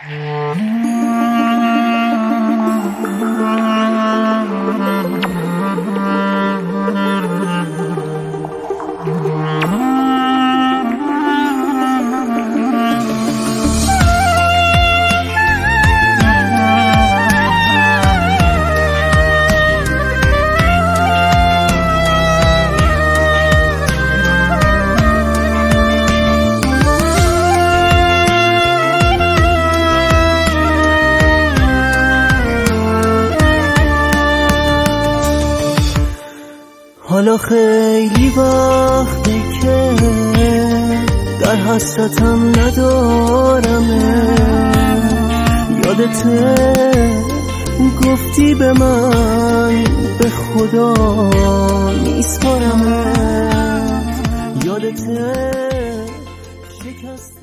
حالا خیلی وقته که در حسرتم ندارم، یادته گفتی به من به خدا میسپارم، یادته شکست